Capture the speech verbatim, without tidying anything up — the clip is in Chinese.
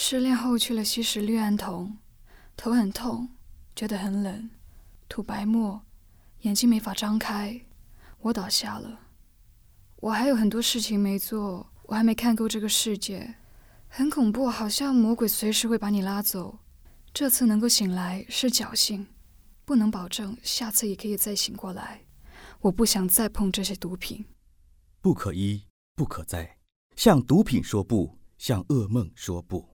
失恋后去了吸食氯胺酮，头很痛，觉得很冷，吐白沫，眼睛没法张开，我倒下了。我还有很多事情没做，我还没看够这个世界，很恐怖，好像魔鬼随时会把你拉走。这次能够醒来是侥幸，不能保证下次也可以再醒过来。我不想再碰这些毒品。 不可一，不可再，向毒品说不，向噩梦说不。